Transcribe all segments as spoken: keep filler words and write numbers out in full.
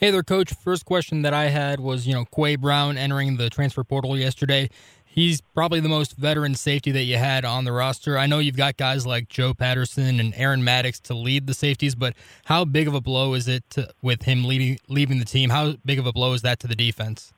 Hey there, Coach. First question that I had was, you know, Quay Brown entering the transfer portal yesterday. He's probably the most veteran safety that you had on the roster. I know you've got guys like Joe Patterson and Aaron Maddox to lead the safeties, but how big of a blow is it to, with him leading, leaving the team? How big of a blow is that to the defense?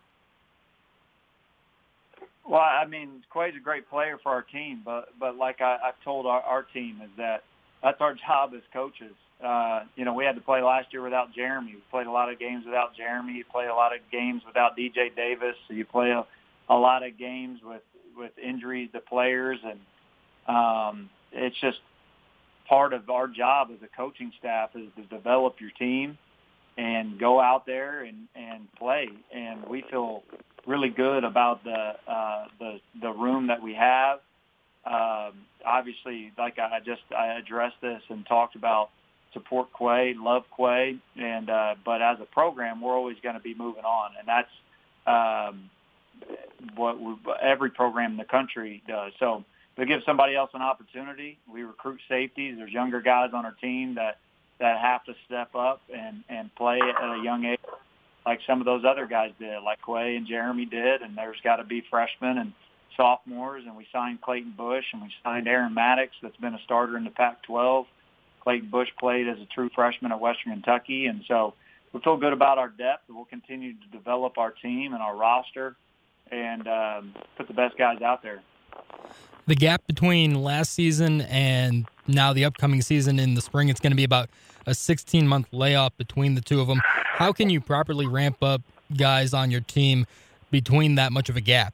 Well, I mean, Quay's a great player for our team, but but like I, I've told our, our team is that that's our job as coaches. Uh, you know, we had to play last year without Jeremy. We played a lot of games without Jeremy. You play a lot of games without D J Davis. So you play a, a lot of games with, with injuries to players, and um, it's just part of our job as a coaching staff is to develop your team and go out there and, and play. And we feel really good about the uh, the the room that we have. Um, obviously, like I just I addressed this and talked about support Quay, love Quay, and uh, but as a program, we're always going to be moving on, and that's um, what we, every program in the country does. So to give somebody else an opportunity, we recruit safeties. There's younger guys on our team that that have to step up and and play at a young age, like some of those other guys did, like Quay and Jeremy did, and there's got to be freshmen and sophomores, and we signed Clayton Bush, and we signed Aaron Maddox, that's been a starter in the Pac twelve. Clayton Bush played as a true freshman at Western Kentucky, and so we feel good about our depth, and we'll continue to develop our team and our roster and um, put the best guys out there. The gap between last season and now the upcoming season in the spring, it's going to be about a sixteen-month layoff between the two of them. How can you properly ramp up guys on your team between that much of a gap?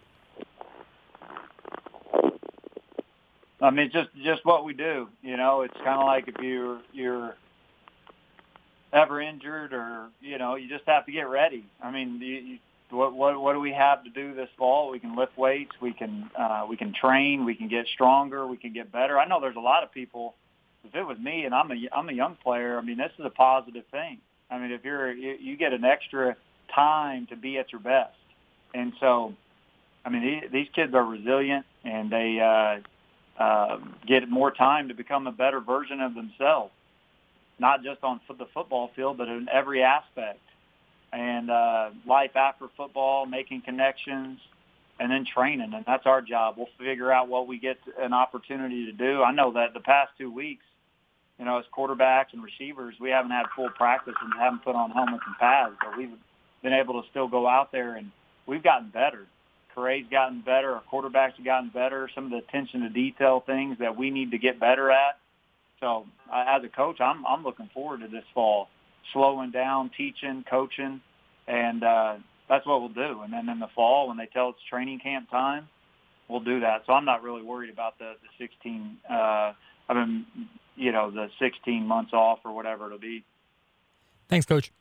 I mean, it's just just what we do. You know, it's kind of like if you're you're ever injured, or you know, you just have to get ready. I mean, you, you, what what what do we have to do this fall? We can lift weights, we can uh, we can train, we can get stronger, we can get better. I know there's a lot of people. If it was me and I'm a I'm a young player, I mean, this is a positive thing. I mean, if you're you, you get an extra time to be at your best, and so, I mean, these, these kids are resilient, and they. Uh, Uh, get more time to become a better version of themselves, not just on the football field, but in every aspect. And uh, life after football, making connections, and then training. And that's our job. We'll figure out what we get an opportunity to do. I know that the past two weeks, you know, as quarterbacks and receivers, we haven't had full practice and haven't put on helmets and pads. But we've been able to still go out there, and we've gotten better. Corray's gotten better. Our quarterbacks have gotten better. Some of the attention to detail things that we need to get better at. So uh, as a coach, I'm I'm looking forward to this fall, slowing down, teaching, coaching, and uh, that's what we'll do. And then in the fall, when they tell it's training camp time, we'll do that. So I'm not really worried about the, the sixteen, uh, I mean, you know, the sixteen months off or whatever it'll be. Thanks, Coach.